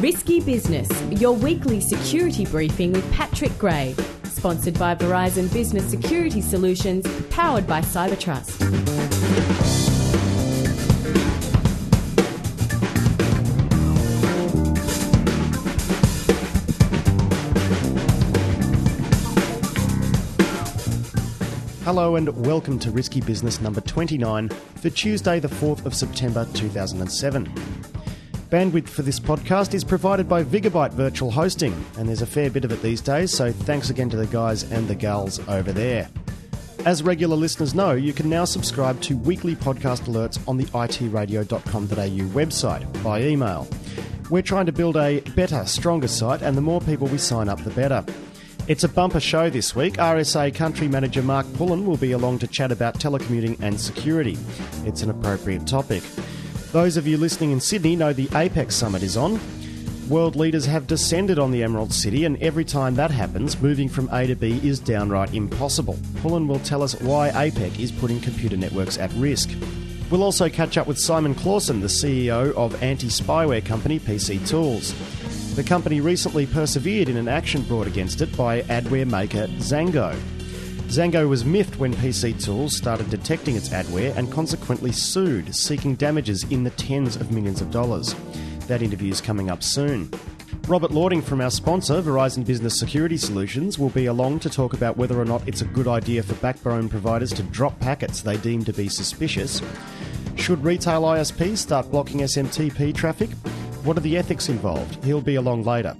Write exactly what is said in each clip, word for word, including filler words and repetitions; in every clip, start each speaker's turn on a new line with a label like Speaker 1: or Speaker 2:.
Speaker 1: Risky Business, your weekly security briefing with Patrick Gray. Sponsored by Verizon Business Security Solutions, powered by Cybertrust.
Speaker 2: Hello and welcome to Risky Business number twenty-nine for Tuesday the fourth of September two thousand seven. Bandwidth for this podcast is provided by Vigabyte Virtual Hosting, and there's a fair bit of it these days, so thanks again to the guys and the gals over there. As regular listeners know, you can now subscribe to weekly podcast alerts on the I T radio dot com dot a u website by email. We're trying to build a better, stronger site, and the more people we sign up, the better. It's a bumper show this week. R S A Country Manager Mark Pullen will be along to chat about telecommuting and security. It's an appropriate topic. Those of you listening in Sydney know the APEC Summit is on. World leaders have descended on the Emerald City, and every time that happens, moving from A to B is downright impossible. Pullen will tell us why APEC is putting computer networks at risk. We'll also catch up with Simon Clausen, the C E O of anti-spyware company P C Tools. The company recently persevered in an action brought against it by adware maker Zango. Zango was miffed when P C Tools started detecting its adware and consequently sued, seeking damages in the tens of millions of dollars. That interview's coming up soon. Robert Lording from our sponsor, Verizon Business Security Solutions, will be along to talk about whether or not it's a good idea for backbone providers to drop packets they deem to be suspicious. Should retail I S Ps start blocking S M T P traffic? What are the ethics involved? He'll be along later.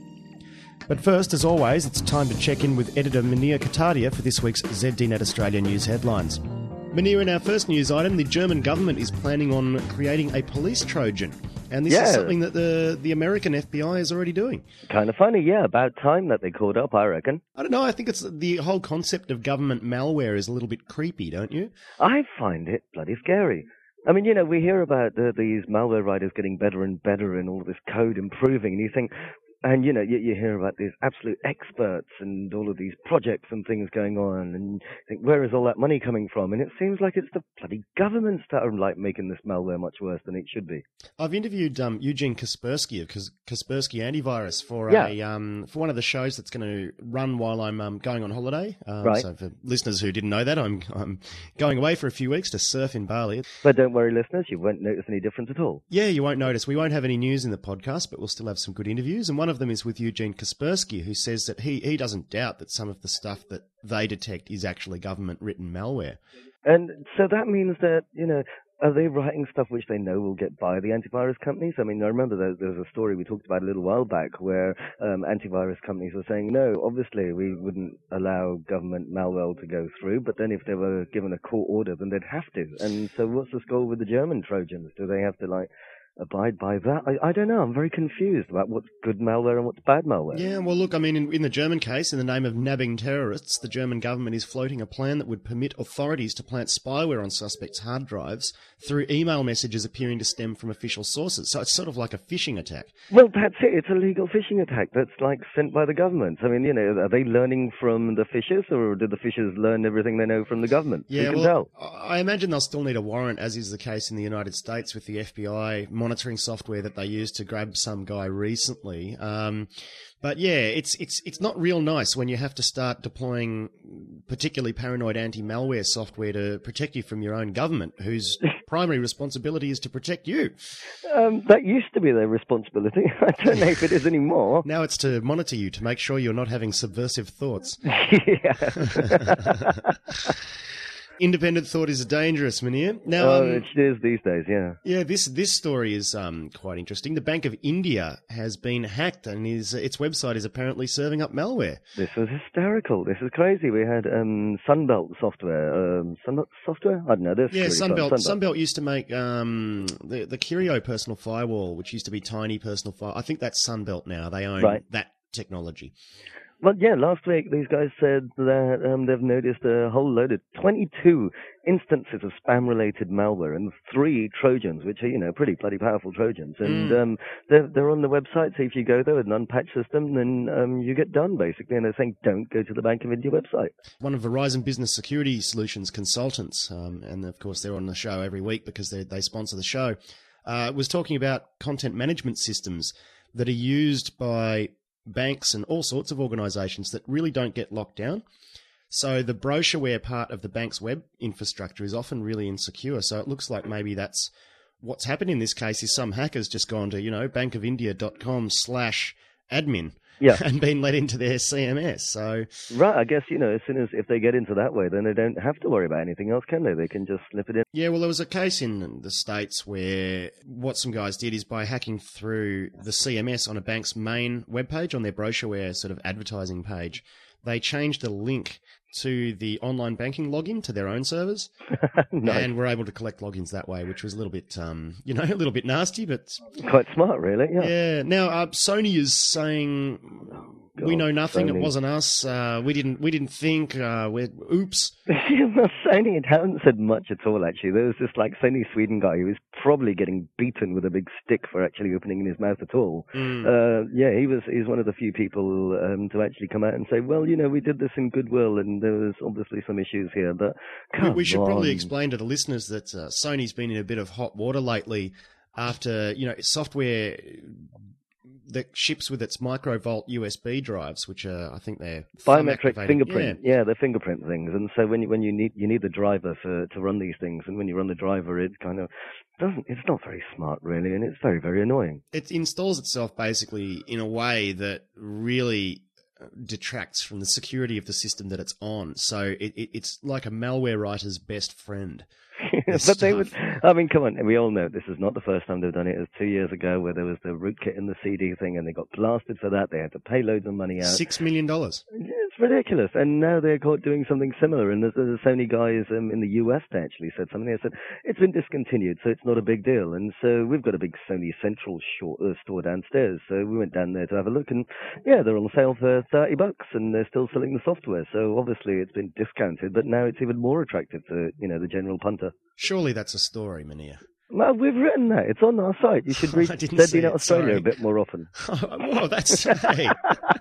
Speaker 2: But first, as always, it's time to check in with editor Munir Katadia for this week's Z D Net Australia News headlines. Munir, in our first news item, the German government is planning on creating a police Trojan. And this
Speaker 3: yeah.
Speaker 2: is something that the, the American F B I is already doing.
Speaker 3: Kind of funny, yeah. About time that they caught up, I reckon.
Speaker 2: I don't know. I think it's the whole concept of government malware is a little bit creepy, don't you?
Speaker 3: I find it bloody scary. I mean, you know, we hear about uh, these malware writers getting better and better and all this code improving, and you think... And, you know, you, you hear about these absolute experts and all of these projects and things going on, and you think, where is all that money coming from? And it seems like it's the bloody governments that are, like, making this malware much worse than it should be.
Speaker 2: I've interviewed um, Eugene Kaspersky of Kas- Kaspersky Antivirus for
Speaker 3: yeah.
Speaker 2: a um, for one of the shows that's going to run while I'm um, going on holiday. Um,
Speaker 3: right.
Speaker 2: So for listeners who didn't know that, I'm I'm going away for a few weeks to surf in Bali.
Speaker 3: But don't worry, listeners, you won't notice any difference at all.
Speaker 2: Yeah, you won't notice. We won't have any news in the podcast, but we'll still have some good interviews. And one of them is with Eugene Kaspersky, who says that he, he doesn't doubt that some of the stuff that they detect is actually government-written malware.
Speaker 3: And so that means that, you know, are they writing stuff which they know will get by the antivirus companies? I mean, I remember there, there was a story we talked about a little while back where um, antivirus companies were saying, no, obviously we wouldn't allow government malware to go through, but then if they were given a court order, then they'd have to. And so what's the score with the German Trojans? Do they have to, like, abide by that? I, I don't know. I'm very confused about what's good malware and what's bad malware.
Speaker 2: Yeah, well, look, I mean, in, in the German case, in the name of nabbing terrorists, the German government is floating a plan that would permit authorities to plant spyware on suspects' hard drives through email messages appearing to stem from official sources. So it's sort of like a phishing attack.
Speaker 3: Well, that's it. It's a legal phishing attack that's, like, sent by the government. I mean, you know, are they learning from the phishers, or did the phishers learn everything they know from the government?
Speaker 2: Yeah,
Speaker 3: Who can
Speaker 2: well,
Speaker 3: tell?
Speaker 2: I imagine they'll still need a warrant, as is the case in the United States with the F B I monitoring software that they used to grab some guy recently. Um, but yeah, it's it's it's not real nice when you have to start deploying particularly paranoid anti-malware software to protect you from your own government, whose primary responsibility is to protect you.
Speaker 3: Um, that used to be their responsibility. I don't know if it is anymore.
Speaker 2: Now it's to monitor you to make sure you're not having subversive thoughts.
Speaker 3: Yeah.
Speaker 2: Independent thought is dangerous, Munir. Now,
Speaker 3: oh,
Speaker 2: um,
Speaker 3: it is these days, yeah.
Speaker 2: Yeah, this this story is um, quite interesting. The Bank of India has been hacked, and is its website is apparently serving up malware.
Speaker 3: This was hysterical. This is crazy. We had um, Sunbelt software. Um, Sunbelt software? I don't know. This
Speaker 2: yeah, Sunbelt,
Speaker 3: Sunbelt.
Speaker 2: Sunbelt used to make um, the the Curio personal firewall, which used to be Tiny personal firewall. I think that's Sunbelt now. They own
Speaker 3: right.
Speaker 2: that technology.
Speaker 3: Well, yeah, last week these guys said that um, they've noticed a whole load of twenty-two instances of spam-related malware and three Trojans, which are, you know, pretty bloody powerful Trojans. And
Speaker 2: mm.
Speaker 3: um, they're, they're on the website, so if you go there with an unpatched system, then um, you get done, basically. And they're saying, don't go to the Bank of India website.
Speaker 2: One of Verizon Business Security Solutions consultants, um, and of course they're on the show every week because they they sponsor the show, uh, was talking about content management systems that are used by banks and all sorts of organisations that really don't get locked down. So the brochureware part of the bank's web infrastructure is often really insecure. So it looks like maybe that's what's happened in this case is some hacker's just gone to, you know, bankofindia.com slash admin
Speaker 3: Yeah.
Speaker 2: and been let into their C M S. So
Speaker 3: Right, I guess, you know, as soon as if they get into that way, then they don't have to worry about anything else, can they? They can just slip it in.
Speaker 2: yeah, well, there was a case in the States where what some guys did is by hacking through the C M S on a bank's main webpage, on their brochureware sort of advertising page, they changed the link to the online banking login to their own servers,
Speaker 3: Nice.
Speaker 2: and were able to collect logins that way, which was a little bit, um, you know, a little bit nasty, but
Speaker 3: Quite smart, really, yeah.
Speaker 2: yeah. Now uh, Sony is saying we
Speaker 3: God,
Speaker 2: know nothing.
Speaker 3: Sony.
Speaker 2: It wasn't us. Uh, we didn't. We didn't think. Uh, we're oops.
Speaker 3: Well, Sony hadn't said much at all, actually. There was this, like, Sony Sweden guy who was probably getting beaten with a big stick for actually opening his mouth at all.
Speaker 2: Mm.
Speaker 3: Uh, yeah, he was he's one of the few people um, to actually come out and say, well, you know, we did this in goodwill, and there was obviously some issues here, but
Speaker 2: We,
Speaker 3: come
Speaker 2: we should
Speaker 3: on.
Speaker 2: probably explain to the listeners that uh, Sony's been in a bit of hot water lately after, you know, software that ships with its microvolt U S B drives, which are, I think they're thumb
Speaker 3: Biometric
Speaker 2: activated.
Speaker 3: fingerprint, yeah. they're fingerprint things, and so when you when you need you need the driver for to run these things, and when you run the driver, it kind of doesn't. It's not very smart, really, and it's very very annoying.
Speaker 2: It installs itself basically in a way that really detracts from the security of the system that it's on. So it, it, it's like a malware writer's best friend.
Speaker 3: But they would. I mean, come on. We all know this is not the first time they've done it. It was two years ago where there was the rootkit in the C D thing, and they got blasted for that. They had to pay loads of money out.
Speaker 2: Six million dollars.
Speaker 3: It's ridiculous. And now they're caught doing something similar. And the, the Sony guys um, in the U S actually said something. They said it's been discontinued, so it's not a big deal. And so we've got a big Sony Central short, uh, store downstairs. So we went down there to have a look, and yeah, they're on sale for thirty bucks, and they're still selling the software. So obviously it's been discounted, but now it's even more attractive to, you know, the general punter.
Speaker 2: Surely that's a story, Mania.
Speaker 3: Well, we've written that. It's on our site. You should read
Speaker 2: I didn't
Speaker 3: Dead
Speaker 2: see
Speaker 3: Out
Speaker 2: it,
Speaker 3: Australia
Speaker 2: sorry.
Speaker 3: a bit more often.
Speaker 2: Well, that's... Hey.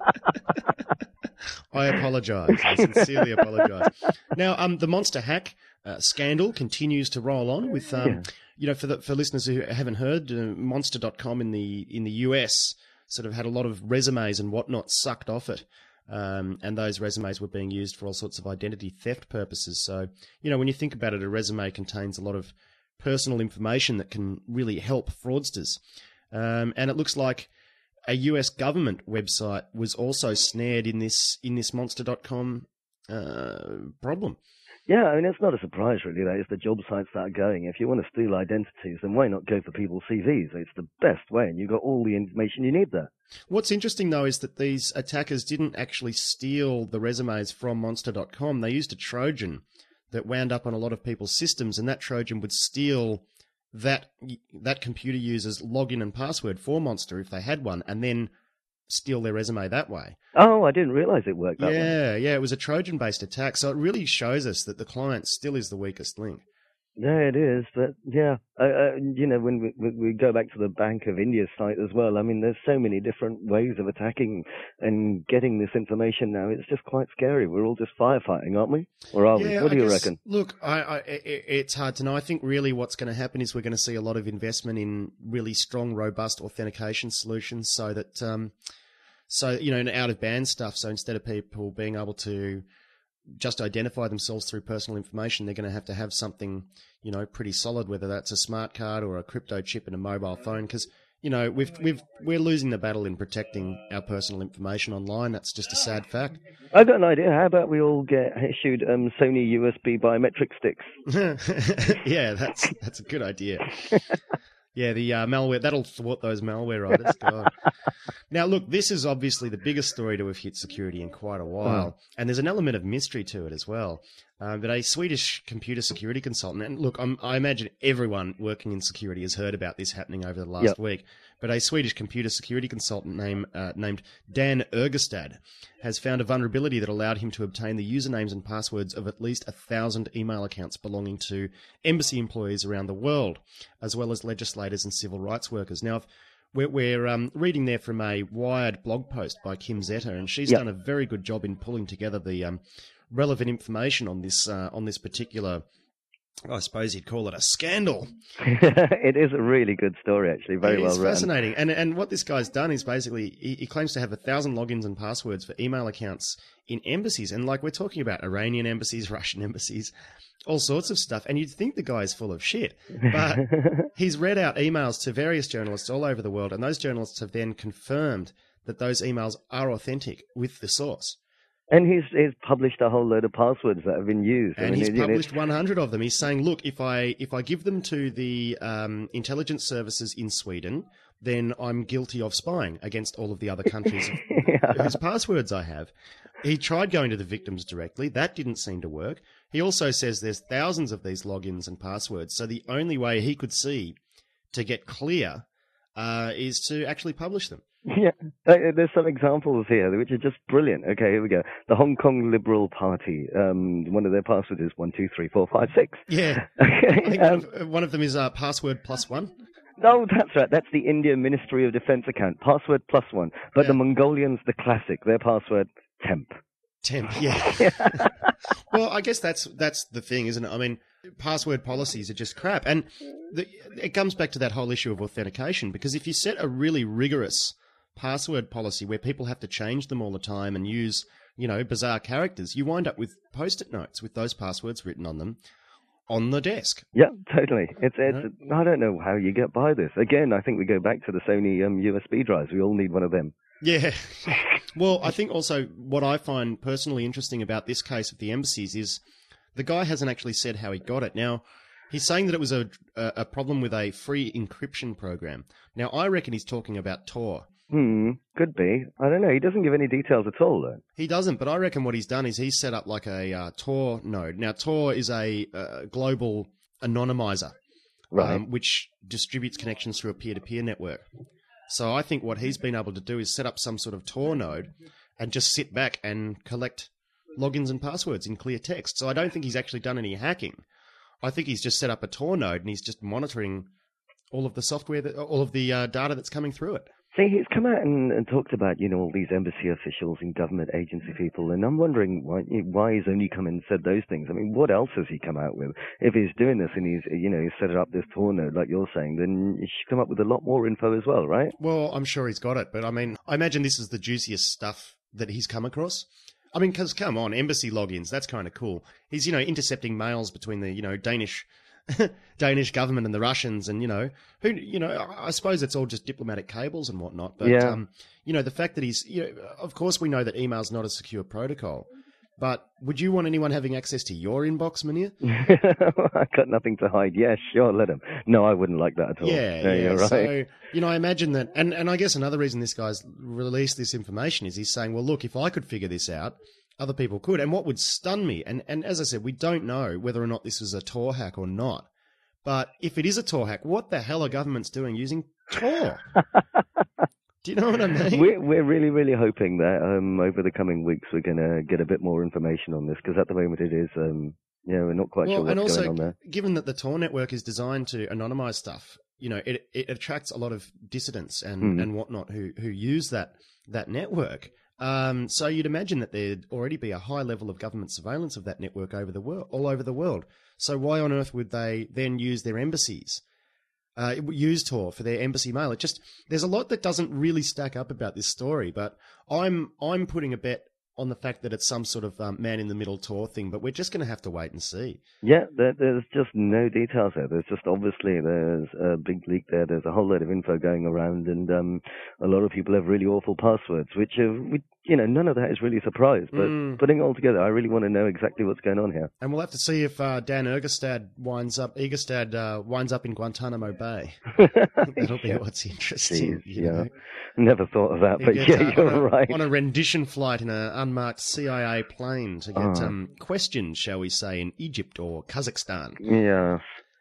Speaker 2: I apologise. I sincerely apologise. Now, um, the Monster hack uh, scandal continues to roll on with, um,
Speaker 3: Yeah.
Speaker 2: you know, for the, for listeners who haven't heard, uh, Monster dot com in the in the U S sort of had a lot of resumes and whatnot sucked off it. Um, and those resumes were being used for all sorts of identity theft purposes. So, you know, when you think about it, a resume contains a lot of personal information that can really help fraudsters. Um, and it looks like a U S government website was also snared in this in this Monster dot com uh, problem.
Speaker 3: Yeah, I mean, it's not a surprise, really. That is the job sites that are going. If you want to steal identities, then why not go for people's C Vs? It's the best way, and you've got all the information you need there.
Speaker 2: What's interesting, though, is that these attackers didn't actually steal the resumes from Monster dot com. They used a Trojan that wound up on a lot of people's systems, and that Trojan would steal that that computer user's login and password for Monster if they had one, and then steal their resume that way.
Speaker 3: Oh, I didn't realize it worked that way.
Speaker 2: Yeah, yeah, it was a Trojan-based attack, so it really shows us that the client still is the weakest link.
Speaker 3: Yeah, it is. But yeah, uh, uh, you know, when we, we go back to the Bank of India site as well, I mean, there's so many different ways of attacking and getting this information now. It's just quite scary. We're all just firefighting, aren't we? Or are
Speaker 2: Yeah,
Speaker 3: we? What
Speaker 2: I
Speaker 3: do you
Speaker 2: guess-
Speaker 3: reckon?
Speaker 2: Look, I, I, it, it's hard to know. I think really what's going to happen is we're going to see a lot of investment in really strong, robust authentication solutions, so that, um, so you know, out of band stuff. So instead of people being able to just identify themselves through personal information, they're going to have to have something, you know, pretty solid, whether that's a smart card or a crypto chip in a mobile phone, because you know we've we've we're losing the battle in protecting our personal information online. That's just a sad fact.
Speaker 3: I've got an idea. How about we all get issued um, Sony U S B biometric sticks?
Speaker 2: Yeah, that's that's a good idea. Yeah, the uh, malware, that'll thwart those malware writers. God. Now, look, this is obviously the biggest story to have hit security in quite a while,
Speaker 3: Oh.
Speaker 2: and there's an element of mystery to it as well. Uh, but a Swedish computer security consultant, and look, I'm, I imagine everyone working in security has heard about this happening over the last
Speaker 3: Yep.
Speaker 2: week, but a Swedish computer security consultant name, uh, named Dan Ergestad has found a vulnerability that allowed him to obtain the usernames and passwords of at least a thousand email accounts belonging to embassy employees around the world, as well as legislators and civil rights workers. Now, if we're, we're um, reading there from a Wired blog post by Kim Zetter, and she's
Speaker 3: Yep.
Speaker 2: done a very good job in pulling together the um, relevant information on this uh, on this particular I suppose you'd call it a scandal.
Speaker 3: It is a really good story, actually. Very
Speaker 2: it
Speaker 3: well
Speaker 2: is
Speaker 3: written.
Speaker 2: Fascinating. And and what this guy's done is basically he, he claims to have a thousand logins and passwords for email accounts in embassies, and like we're talking about Iranian embassies, Russian embassies, all sorts of stuff. And you'd think the guy's full of shit, but he's read out emails to various journalists all over the world, and those journalists have then confirmed that those emails are authentic with the source.
Speaker 3: And he's he's published a whole load of passwords that have been used.
Speaker 2: And
Speaker 3: I mean,
Speaker 2: he's
Speaker 3: it,
Speaker 2: published one hundred of them. He's saying, look, if I if I give them to the um, intelligence services in Sweden, then I'm guilty of spying against all of the other countries
Speaker 3: yeah.
Speaker 2: whose passwords I have. He tried going to the victims directly. That didn't seem to work. He also says there's thousands of these logins and passwords. So the only way he could see to get clear uh, is to actually publish them.
Speaker 3: Yeah, there's some examples here which are just brilliant. Okay, here we go. The Hong Kong Liberal Party, um, one of their passwords is one, two, three, four, five, six.
Speaker 2: Yeah.
Speaker 3: Okay.
Speaker 2: I think
Speaker 3: Um,
Speaker 2: one, of, one of them is uh, password plus one.
Speaker 3: no, that's right. That's the India Ministry of Defense account. Password plus one. But
Speaker 2: Yeah.
Speaker 3: the Mongolians, the classic, their password, temp.
Speaker 2: Temp, yeah. Well, I guess that's that's the thing, isn't it? I mean, password policies are just crap. And the, it comes back to that whole issue of authentication, because if you set a really rigorous password policy where people have to change them all the time and use, you know, bizarre characters, you wind up with post-it notes with those passwords written on them on the desk.
Speaker 3: Yeah, totally. It's, it's, I don't know how you get by this. Again, I think we go back to the Sony um, U S B drives. We all need one of them.
Speaker 2: Yeah. Well, I think also what I find personally interesting about this case of the embassies is the guy hasn't actually said how he got it. Now, he's saying that it was a, a problem with a free encryption program. Now, I reckon he's talking about Tor.
Speaker 3: Hmm, could be. I don't know. He doesn't give any details at all, though.
Speaker 2: He doesn't, but I reckon what he's done is he's set up like a uh, Tor node. Now, Tor is a uh, global anonymizer,
Speaker 3: Right.
Speaker 2: um, which distributes connections through a peer-to-peer network. So I think what he's been able to do is set up some sort of Tor node and just sit back and collect logins and passwords in clear text. So I don't think he's actually done any hacking. I think he's just set up a Tor node and he's just monitoring all of the software, that, all of the uh, data that's coming through it.
Speaker 3: See, he's come out and, and talked about, you know, all these embassy officials and government agency people, and I'm wondering why, why he's only come and said those things. I mean, what else has he come out with? If he's doing this and he's, you know, he's set up this Tor node like you're saying, then he should come up with a lot more info as well, right?
Speaker 2: Well, I'm sure he's got it, but I mean, I imagine this is the juiciest stuff that he's come across. I mean, because come on, embassy logins, that's kind of cool. He's, you know, intercepting mails between the, you know, Danish Danish government and the Russians, and you know, who, you know, I suppose it's all just diplomatic cables and whatnot. But
Speaker 3: Yeah.
Speaker 2: um, you know, the fact that he's, you know, of course, we know that email's not a secure protocol. But would you want anyone having access to your inbox, Munir?
Speaker 3: I've got nothing to hide. Yeah, sure, let him. No, I wouldn't like that at all.
Speaker 2: Yeah,
Speaker 3: No,
Speaker 2: yeah.
Speaker 3: you're right.
Speaker 2: So, you know, I imagine that, and, and I guess another reason this guy's released this information is he's saying, well, look, if I could figure this out, other people could. And what would stun me, and, and as I said, we don't know whether or not this was a Tor hack or not. But if it is a Tor hack, what the hell are governments doing using Tor? Do you know what I mean?
Speaker 3: We're, we're really, really hoping that um, over the coming weeks we're going to get a bit more information on this, because at the moment it is, um, you know, we're not quite
Speaker 2: well,
Speaker 3: sure what's
Speaker 2: and also,
Speaker 3: going on there.
Speaker 2: given that the Tor network is designed to anonymize stuff, you know, it it attracts a lot of dissidents and,
Speaker 3: Mm.
Speaker 2: and whatnot who, who use that that network. Um, so you'd imagine that there'd already be a high level of government surveillance of that network over the world, all over the world. So why on earth would they then use their embassies, uh, use Tor for their embassy mail? It just, there's a lot that doesn't really stack up about this story, but I'm I'm putting a bet on the fact that it's some sort of um, man-in-the-middle Tor thing, but we're just going to have to wait and see.
Speaker 3: Yeah, there, there's just no details there. There's just obviously there's a big leak there. There's a whole load of info going around, and um, a lot of people have really awful passwords, which have, we, you know, none of that is really a surprise. But
Speaker 2: Mm.
Speaker 3: putting it all together, I really want to know exactly what's going on here.
Speaker 2: And we'll have to see if uh, Dan Egerstad winds up, Egerstad uh, winds up in Guantanamo Bay. That'll be
Speaker 3: Yeah.
Speaker 2: what's interesting.
Speaker 3: Jeez,
Speaker 2: you
Speaker 3: yeah.
Speaker 2: know?
Speaker 3: Never thought of that,
Speaker 2: He
Speaker 3: but
Speaker 2: gets,
Speaker 3: yeah,
Speaker 2: uh,
Speaker 3: you're
Speaker 2: on a,
Speaker 3: right.
Speaker 2: On a rendition flight in an unmarked C I A plane to get
Speaker 3: Oh.
Speaker 2: um, questioned, shall we say, in Egypt or Kazakhstan.
Speaker 3: Yeah.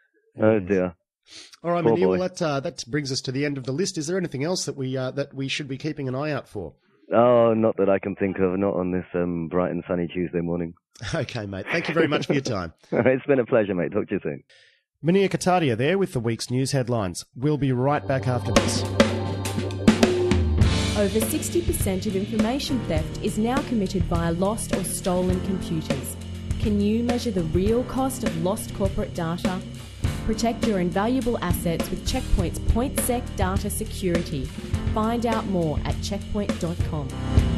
Speaker 3: Oh dear.
Speaker 2: All right,
Speaker 3: Poor
Speaker 2: Munir, well,
Speaker 3: boy.
Speaker 2: that, uh, that brings us to the end of the list. Is there anything else that we uh, that we should be keeping an eye out for?
Speaker 3: Oh, not that I can think of. Not on this um, bright and sunny Tuesday morning.
Speaker 2: Okay, mate. Thank you very much for your time.
Speaker 3: It's been a pleasure, mate. Talk to you soon.
Speaker 2: Munir Katadia there with the week's news headlines. We'll be right back after this.
Speaker 1: Over sixty percent of information theft is now committed via lost or stolen computers. Can you measure the real cost of lost corporate data? Protect your invaluable assets with Checkpoint's PointSec data security. Find out more at checkpoint dot com.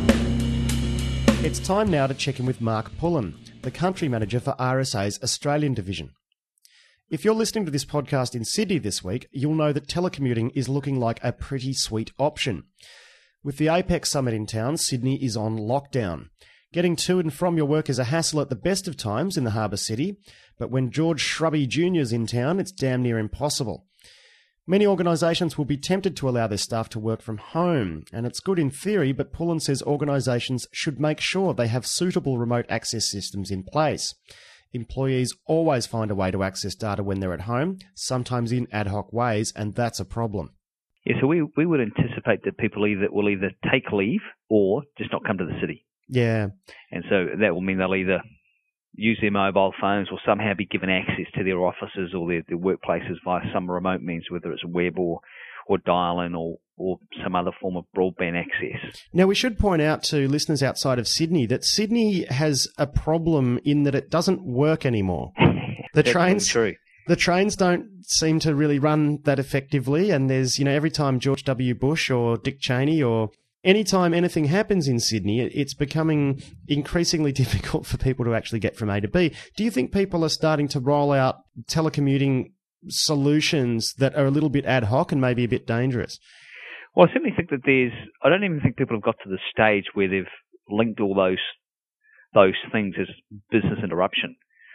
Speaker 2: It's time now to check in with Mark Pullen, the Country Manager for R S A's Australian Division. If you're listening to this podcast in Sydney this week, you'll know that telecommuting is looking like a pretty sweet option. With the APEX Summit in town, Sydney is on lockdown. Getting to and from your work is a hassle at the best of times in the harbour city, but when George Shrubby Junior's in town, it's damn near impossible. Many organisations will be tempted to allow their staff to work from home, and it's good in theory, but Pullen says organisations should make sure they have suitable remote access systems in place. Employees always find a way to access data when they're at home, sometimes in ad hoc ways, and that's a problem.
Speaker 4: Yeah, so we, we would anticipate that people either will either take leave or just not come to the city.
Speaker 2: Yeah.
Speaker 4: And so that will mean they'll either use their mobile phones or somehow be given access to their offices or their, their workplaces via some remote means, whether it's web or, or dial-in or, or some other form of broadband access.
Speaker 2: Now, we should point out to listeners outside of Sydney that Sydney has a problem in that it doesn't work anymore. The
Speaker 4: That's
Speaker 2: trains,
Speaker 4: true.
Speaker 2: The trains don't seem to really run that effectively, and there's, you know, every time George W. Bush or Dick Cheney or anytime anything happens in Sydney, it's becoming increasingly difficult for people to actually get from A to B. Do you think people are starting to roll out telecommuting solutions that are a little bit ad hoc and maybe a bit dangerous?
Speaker 4: Well, I certainly think that there's, I don't even think people have got to the stage where they've linked all those those things as business interruption.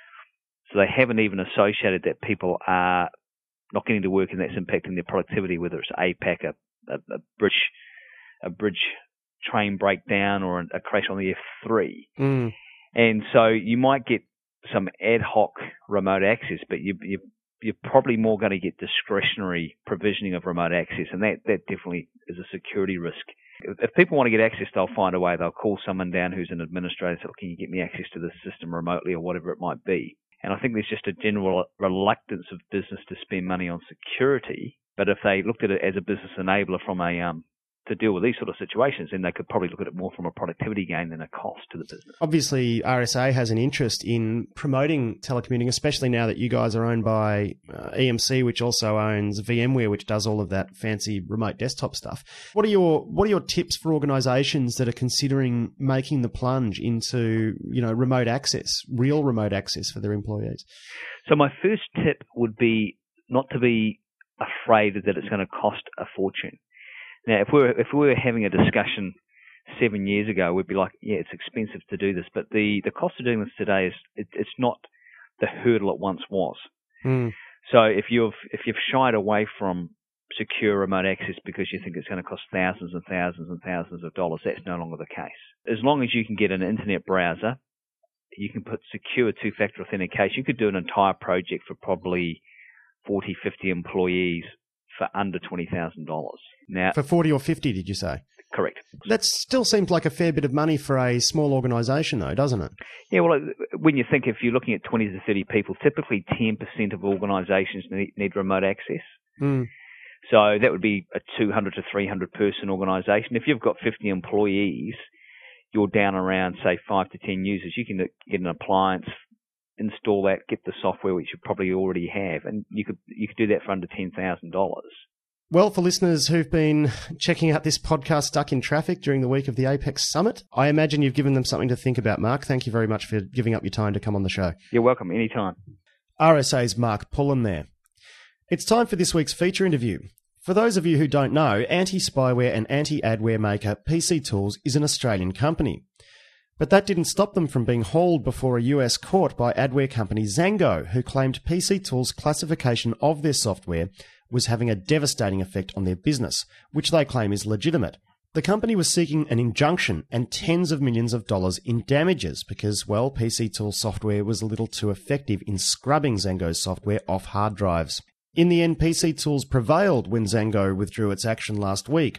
Speaker 4: So they haven't even associated that people are not getting to work and that's impacting their productivity, whether it's A PAC, a, a, a bridge a bridge train breakdown or a crash on the F three.
Speaker 2: Mm.
Speaker 4: And so you might get some ad hoc remote access, but you, you, you're probably more going to get discretionary provisioning of remote access, and that, that definitely is a security risk. If, if people want to get access, they'll find a way. They'll call someone down who's an administrator and say, can you get me access to this system remotely or whatever it might be. And I think there's just a general reluctance of business to spend money on security, but if they looked at it as a business enabler from a um, to deal with these sort of situations, then they could probably look at it more from a productivity gain than a cost to the business.
Speaker 2: Obviously, R S A has an interest in promoting telecommuting, especially now that you guys are owned by uh, E M C, which also owns VMware, which does all of that fancy remote desktop stuff. What are your what are your tips for organisations that are considering making the plunge into, you know, remote access, real remote access for their employees?
Speaker 4: So my first tip would be not to be afraid that it's going to cost a fortune. Now, if we were if we were having a discussion seven years ago, we'd be like, yeah, it's expensive to do this, but the, the cost of doing this today is it, it's not the hurdle it once was.
Speaker 2: Mm.
Speaker 4: So if you've if you've shied away from secure remote access because you think it's going to cost thousands and thousands and thousands of dollars, that's no longer the case. As long as you can get an internet browser, you can put secure two-factor authentication. You could do an entire project for probably forty, fifty employees for under twenty thousand dollars. Now,
Speaker 2: for forty or fifty, did you say?
Speaker 4: Correct.
Speaker 2: That still seems like a fair bit of money for a small organisation, though, doesn't it?
Speaker 4: Yeah, well, when you think if you're looking at twenty to thirty people, typically ten percent of organisations need, need remote access.
Speaker 2: Mm.
Speaker 4: So that would be a two hundred to three hundred person organisation. If you've got fifty employees, you're down around, say, five to ten users. You can get an appliance, install that, get the software, which you probably already have, and you could you could do that for under ten thousand dollars.
Speaker 2: Well, for listeners who've been checking out this podcast stuck in traffic during the week of the APEX Summit, I imagine you've given them something to think about, Mark. Thank you very much for giving up your time to come on the show.
Speaker 4: You're welcome, anytime.
Speaker 2: R S A's Mark Pullen there. It's time for this week's feature interview. For those of you who don't know, anti-spyware and anti-adware maker P C Tools is an Australian company. But that didn't stop them from being hauled before a U S court by adware company Zango, who claimed P C Tools' classification of their software was having a devastating effect on their business, which they claim is legitimate. The company was seeking an injunction and tens of millions of dollars in damages because, well, P C Tools software was a little too effective in scrubbing Zango's software off hard drives. In the end, P C Tools prevailed when Zango withdrew its action last week.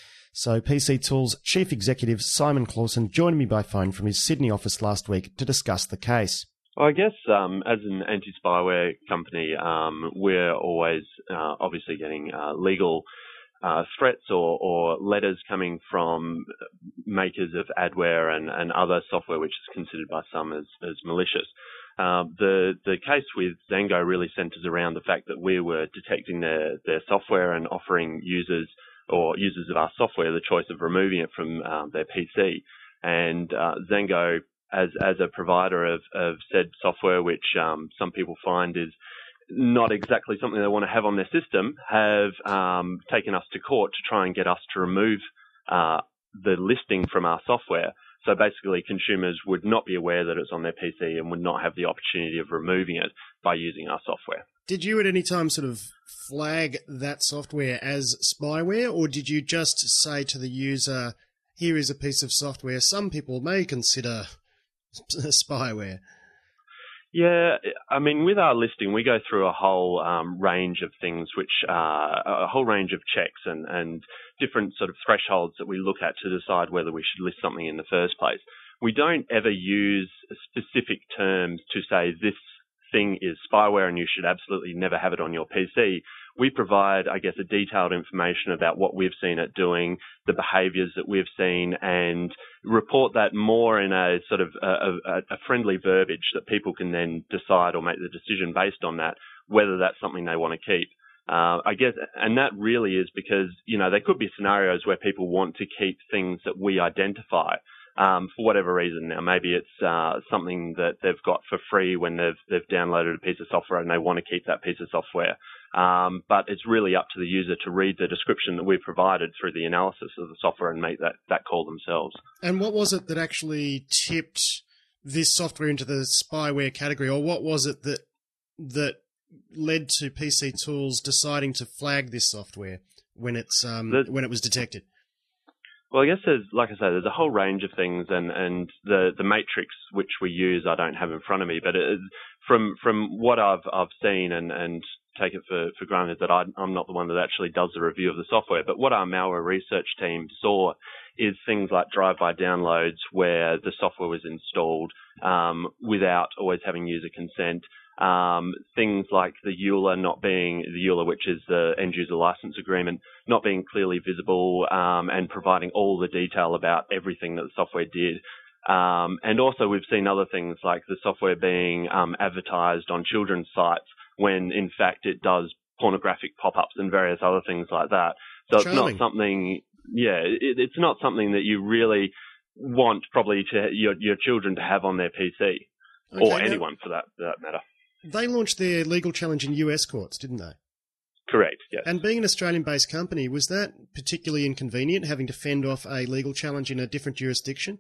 Speaker 2: So P C Tools Chief Executive Simon Clausen joined me by phone from his Sydney office last week to discuss the case.
Speaker 5: Well, I guess um, as an anti-spyware company, um, we're always uh, obviously getting uh, legal uh, threats or, or letters coming from makers of adware and, and other software which is considered by some as, as malicious. Uh, the the case with Zango really centres around the fact that we were detecting their, their software and offering users or users of our software the choice of removing it from um, their P C. And uh, Zango, as as a provider of, of said software, which um, some people find is not exactly something they want to have on their system, have um, taken us to court to try and get us to remove uh, the listing from our software. So basically, consumers would not be aware that it's on their P C and would not have the opportunity of removing it by using our software.
Speaker 2: Did you at any time sort of flag that software as spyware, or did you just say to the user, here is a piece of software some people may consider spyware?
Speaker 5: Yeah, I mean, with our listing, we go through a whole um, range of things, which uh, a whole range of checks and, and different sort of thresholds that we look at to decide whether we should list something in the first place. We don't ever use specific terms to say this thing is spyware and you should absolutely never have it on your P C. We provide, I guess, a detailed information about what we've seen it doing, the behaviours that we've seen, and report that more in a sort of a, a, a friendly verbiage that people can then decide or make the decision based on that, whether that's something they want to keep. Uh, I guess, and that really is because, you know, there could be scenarios where people want to keep things that we identify. Um, for whatever reason. Now, maybe it's uh, something that they've got for free when they've they've downloaded a piece of software and they want to keep that piece of software. Um, but it's really up to the user to read the description that we've provided through the analysis of the software and make that, that call themselves.
Speaker 2: And what was it that actually tipped this software into the spyware category, or what was it that that led to P C Tools deciding to flag this software when it's um, the- when it was detected?
Speaker 5: Well, I guess there's, like I say, there's a whole range of things, and, and the, the matrix which we use I don't have in front of me, but it is, from from what I've I've seen and, and take it for, for granted that I, I'm not the one that actually does the review of the software, but what our malware research team saw is things like drive-by downloads where the software was installed um, without always having user consent. Um, things like the E U L A not being, the E U L A, which is the end user license agreement, not being clearly visible, um, and providing all the detail about everything that the software did. Um, and also we've seen other things like the software being, um, advertised on children's sites when in fact it does pornographic pop-ups and various other things like that. So
Speaker 2: Charming.
Speaker 5: It's not something, yeah, it, it's not something that you really want probably to your, your children to have on their P C,
Speaker 2: Okay,
Speaker 5: or
Speaker 2: now-
Speaker 5: anyone for that, for that matter.
Speaker 2: They launched their legal challenge in U S courts, didn't they?
Speaker 5: Correct, yes.
Speaker 2: And being an Australian-based company, was that particularly inconvenient, having to fend off a legal challenge in a different jurisdiction?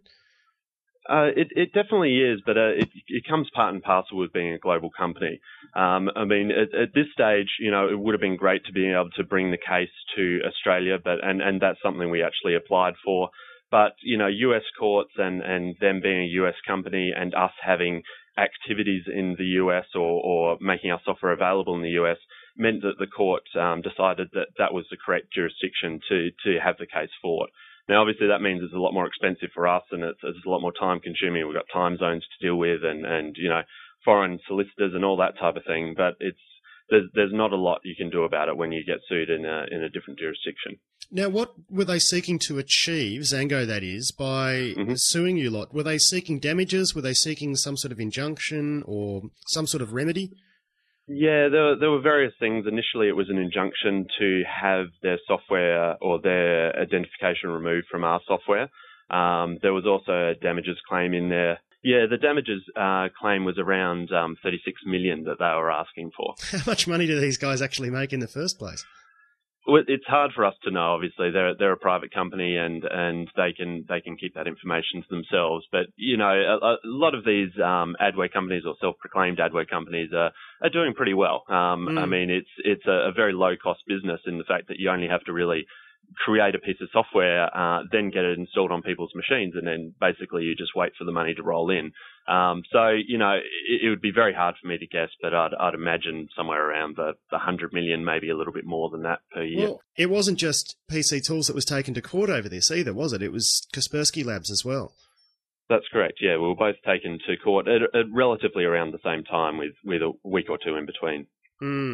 Speaker 5: Uh, it, it definitely is, but uh, it, it comes part and parcel with being a global company. Um, I mean, at, at this stage, you know, it would have been great to be able to bring the case to Australia, but and, and that's something we actually applied for. But, you know, U S courts and, and them being a U S company and us having activities in the U S or, or making our software available in the U S meant that the court um, decided that that was the correct jurisdiction to, to have the case fought. Now, obviously, that means it's a lot more expensive for us and it's, it's a lot more time consuming. We've got time zones to deal with and, and, you know, foreign solicitors and all that type of thing. But it's, there's, there's not a lot you can do about it when you get sued in a, in a different jurisdiction.
Speaker 2: Now, what were they seeking to achieve, Zango that is, by
Speaker 5: Mm-hmm.
Speaker 2: suing you lot? Were they seeking damages? Were they seeking some sort of injunction or some sort of remedy?
Speaker 5: Yeah, there were, there were various things. Initially, it was an injunction to have their software or their identification removed from our software. Um, there was also a damages claim in there. Yeah, the damages uh, claim was around um, thirty-six million dollars that they were asking for.
Speaker 2: How much money do these guys actually make in the first place?
Speaker 5: Well, it's hard for us to know. Obviously, they're they're a private company, and, and they can they can keep that information to themselves. But you know, a, a lot of these um, adware companies or self-proclaimed adware companies are, are doing pretty well. Um,
Speaker 2: Mm.
Speaker 5: I mean, it's it's a, a very low cost business in the fact that you only have to really create a piece of software, uh, then get it installed on people's machines, and then basically you just wait for the money to roll in. Um, so, you know, it, it would be very hard for me to guess, but I'd, I'd imagine somewhere around the, the one hundred million, maybe a little bit more than that per year.
Speaker 2: Well, it wasn't just P C Tools that was taken to court over this either, was it? It was Kaspersky Labs as well.
Speaker 5: That's correct, yeah. We were both taken to court at, at relatively around the same time with, with a week or two in between.
Speaker 2: Mm.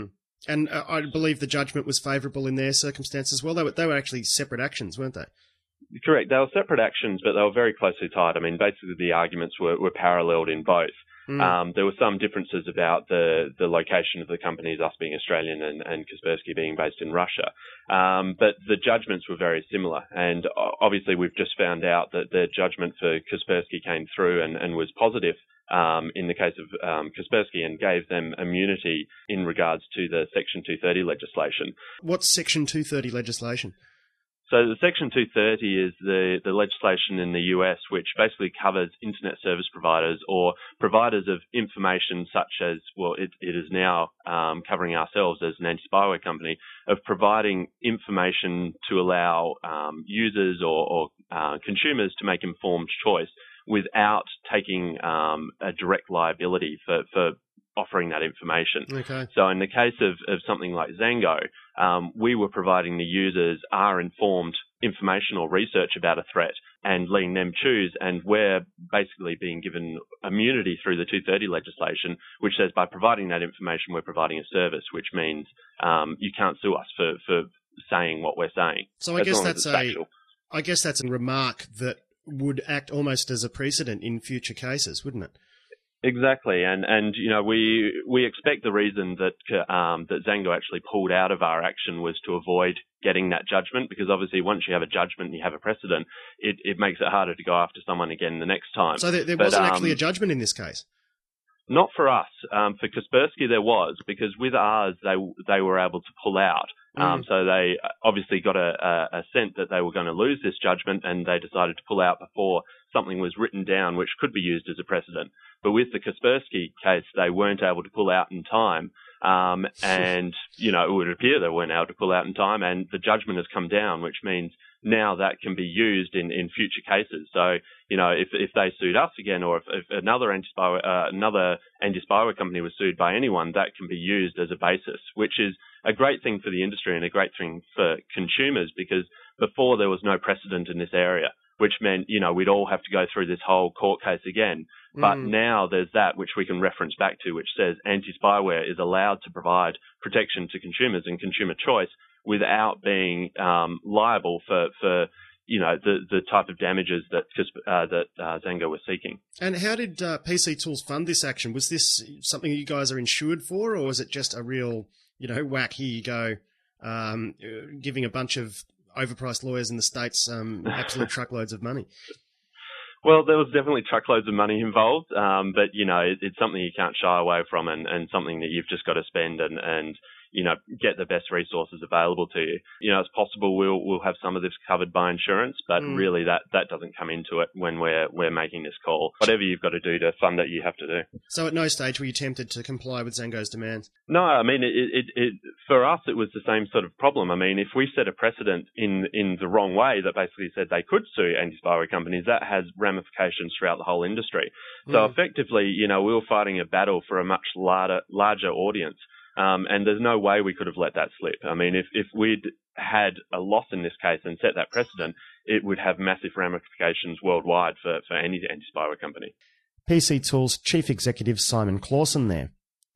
Speaker 2: And uh, I believe the judgment was favourable in their circumstance as well. They were, they were actually separate actions, weren't they?
Speaker 5: Correct. They were separate actions, but they were very closely tied. I mean, basically the arguments were, were paralleled in both. Mm. Um, there were some differences about the, the location of the companies, us being Australian and, and Kaspersky being based in Russia. Um, but the judgments were very similar. And obviously we've just found out that the judgment for Kaspersky came through and, and was positive um, in the case of um, Kaspersky and gave them immunity in regards to the Section two thirty legislation.
Speaker 2: What's Section two thirty legislation?
Speaker 5: So the Section two thirty is the, the legislation in the U S which basically covers internet service providers or providers of information such as, well, it, it is now um, covering ourselves as an anti-spyware company, of providing information to allow um, users or, or uh, consumers to make informed choice without taking um, a direct liability for, for offering that information.
Speaker 2: Okay.
Speaker 5: So in the case of, of something like Zango, um, we were providing the users our informed information or research about a threat and letting them choose, and we're basically being given immunity through the two thirty legislation, which says by providing that information, we're providing a service, which means um, you can't sue us for, for saying what we're saying.
Speaker 2: So I guess that's a, I guess that's a remark that would act almost as a precedent in future cases, wouldn't it?
Speaker 5: Exactly, and and you know we we expect the reason that um, that Zango actually pulled out of our action was to avoid getting that judgment, because obviously once you have a judgment and you have a precedent, it, it makes it harder to go after someone again the next time.
Speaker 2: So there, there
Speaker 5: but,
Speaker 2: wasn't
Speaker 5: um,
Speaker 2: actually a judgment in this case?
Speaker 5: Not for us. Um, for Kaspersky there was, because with ours they they were able to pull out. Um,
Speaker 2: Mm.
Speaker 5: so they obviously got a, a, a sense that they were going to lose this judgment, and they decided to pull out before something was written down which could be used as a precedent. But with the Kaspersky case, they weren't able to pull out in time. Um, and, you know, it would appear they weren't able to pull out in time, and the judgment has come down, which means now that can be used in, in future cases. So, you know, if if they sued us again, or if, if another anti-spyware, uh, another anti-spyware company was sued by anyone, that can be used as a basis, which is a great thing for the industry and a great thing for consumers, because before there was no precedent in this area, which meant, you know, we'd all have to go through this whole court case again. But
Speaker 2: Mm.
Speaker 5: now there's that which we can reference back to, which says anti-spyware is allowed to provide protection to consumers and consumer choice without being um, liable for, for you know, the, the type of damages that uh, that uh, Zango was seeking.
Speaker 2: And how did uh, P C Tools fund this action? Was this something you guys are insured for, or was it just a real, you know, whack, here you go, um, giving a bunch of overpriced lawyers in the States um, absolute truckloads of money?
Speaker 5: Well, there was definitely truckloads of money involved, um, but, you know, it, it's something you can't shy away from, and, and something that you've just got to spend and, and, you know, get the best resources available to you. You know, it's possible we'll we'll have some of this covered by insurance, but
Speaker 2: Mm.
Speaker 5: really that, that doesn't come into it when we're we're making this call. Whatever you've got to do to fund it, you have to do.
Speaker 2: So at no stage were you tempted to comply with Zango's demands?
Speaker 5: No, I mean, it, it, it, for us, it was the same sort of problem. I mean, if we set a precedent in, in the wrong way that basically said they could sue anti-spyware companies, that has ramifications throughout the whole industry. So
Speaker 2: Mm.
Speaker 5: effectively, you know, we were fighting a battle for a much larger, larger audience. Um, and there's no way we could have let that slip. I mean, if, if we'd had a loss in this case and set that precedent, it would have massive ramifications worldwide for, for any anti-spyware company.
Speaker 2: P C Tools Chief Executive Simon Clausen there.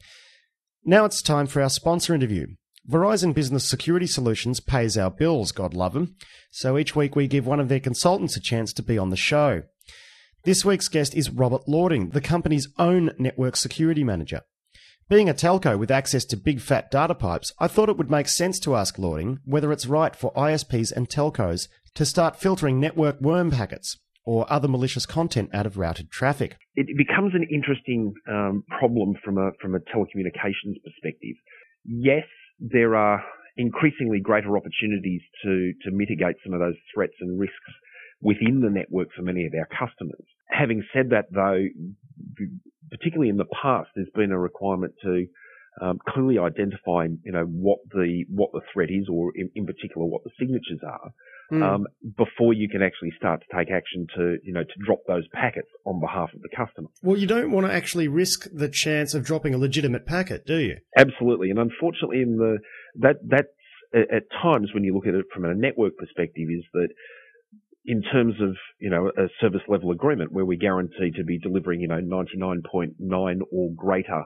Speaker 2: Now it's time for our sponsor interview. Verizon Business Security Solutions pays our bills, God love them. So each week we give one of their consultants a chance to be on the show. This week's guest is Robert Lording, the company's own network security manager. Being a telco with access to big fat data pipes, I thought it would make sense to ask Lording whether it's right for I S Ps and telcos to start filtering network worm packets or other malicious content out of routed traffic.
Speaker 6: It becomes an interesting um, problem from a from a telecommunications perspective. Yes, there are increasingly greater opportunities to to mitigate some of those threats and risks within the network for many of our customers. Having said that, though, particularly in the past, there's been a requirement to um, clearly identify, you know, what the what the threat is, or in, in particular what the signatures are,
Speaker 2: Mm.
Speaker 6: um, before you can actually start to take action to, you know, to drop those packets on behalf of the customer.
Speaker 2: Well, you don't want to actually risk the chance of dropping a legitimate packet, do you?
Speaker 6: Absolutely, and unfortunately, in the that that's at times when you look at it from a network perspective, is that in terms of, you know, a service level agreement where we guarantee to be delivering, you know, ninety-nine point nine or greater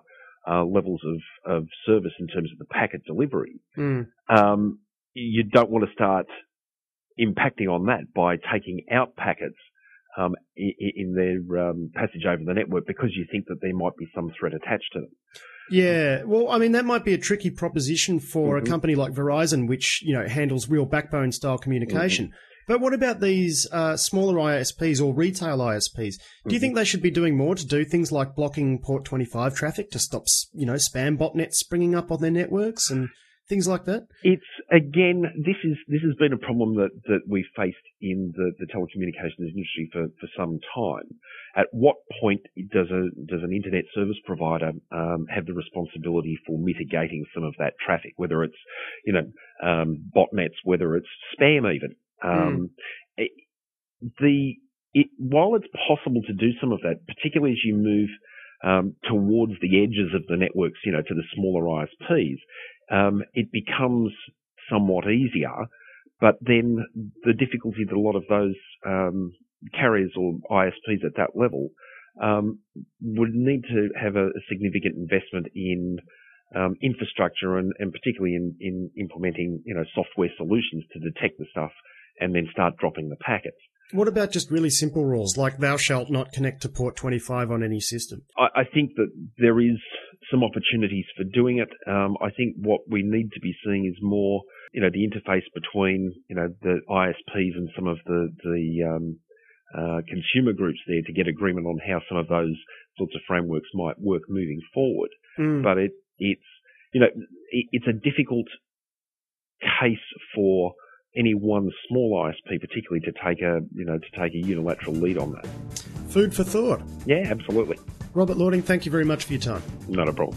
Speaker 6: uh, levels of, of service in terms of the packet delivery,
Speaker 2: Mm.
Speaker 6: um, you don't want to start impacting on that by taking out packets um, in, in their um, passage over the network because you think that there might be some threat attached to them.
Speaker 2: Yeah, well, I mean, that might be a tricky proposition for
Speaker 6: Mm-hmm.
Speaker 2: a company like Verizon, which, you know, handles real backbone style communication.
Speaker 6: Mm-hmm.
Speaker 2: But what about these uh, smaller I S Ps or retail I S Ps? Do you
Speaker 6: Mm-hmm.
Speaker 2: think they should be doing more to do things like blocking port twenty-five traffic to stop, you know, spam botnets springing up on their networks and things like that?
Speaker 6: It's again, this is this has been a problem that, that we've faced in the, the telecommunications industry for, for some time. At what point does a does an internet service provider um, have the responsibility for mitigating some of that traffic, whether it's you know um, botnets, whether it's spam, even um, it, the it, while it's possible to do some of that, particularly as you move um, towards the edges of the networks, you know, to the smaller I S Ps. Um, it becomes somewhat easier, but then the difficulty that a lot of those um, carriers or I S Ps at that level um, would need to have a, a significant investment in um, infrastructure and, and particularly in, in implementing, you know, software solutions to detect the stuff and then start dropping the packets.
Speaker 2: What about just really simple rules like thou shalt not connect to port twenty-five on any system?
Speaker 6: I, I think that there is some opportunities for doing it. Um, I think what we need to be seeing is more, you know, the interface between, you know, the I S Ps and some of the, the um, uh, consumer groups there to get agreement on how some of those sorts of frameworks might work moving forward.
Speaker 2: Mm.
Speaker 6: But it, it's, you know, it, it's a difficult case for any one small I S P particularly to take a, you know, to take a unilateral lead on that.
Speaker 2: Food for thought.
Speaker 6: Yeah, absolutely.
Speaker 2: Robert Lording, thank you very much for your time.
Speaker 6: Not a problem.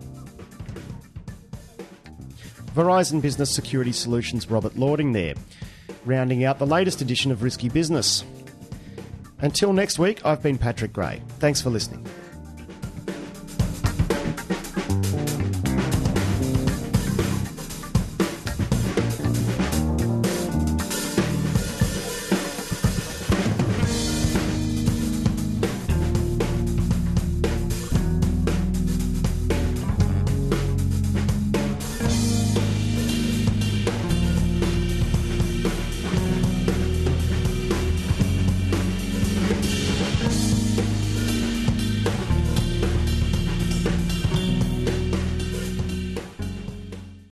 Speaker 2: Verizon Business Security Solutions' Robert Lording there, rounding out the latest edition of Risky Business. Until next week, I've been Patrick Gray. Thanks for listening.